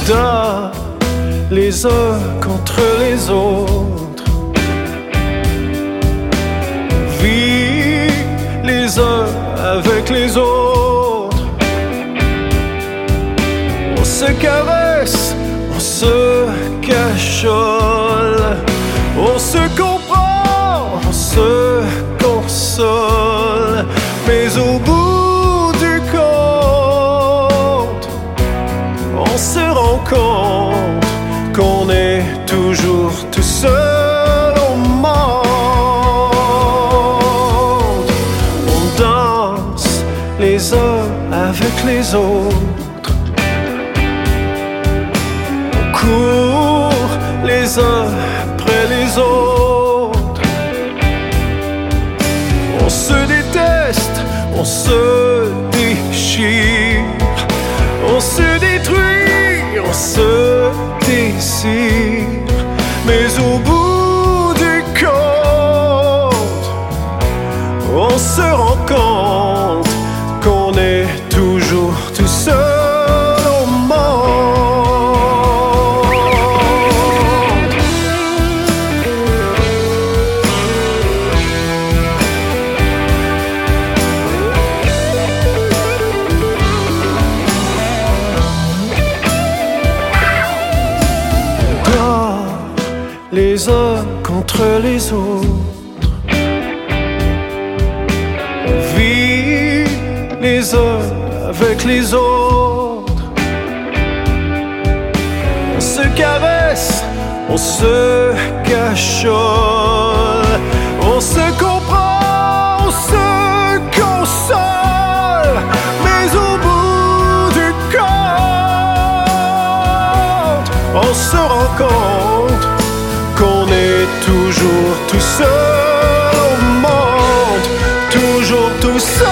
dort les uns contre les autres, vit les uns avec les autres. On se caresse, on se cachole, on se comprend, on se console, mais au bout du compte, on se rend compte qu'on est toujours tout seul au monde. On danse les uns avec les autres, on court les uns après les autres. On se déteste, on se déchire, on se détruit, on se désire, mais au bout du compte, on se rend compte qu'on est toujours tout seul au monde. Les uns contre les autres, on vit les uns avec les autres. On se caresse, on se cachole, on se comprend, on se console, mais au bout du compte, on se rend compte qu'on est toujours tout seul au monde, toujours tout seul.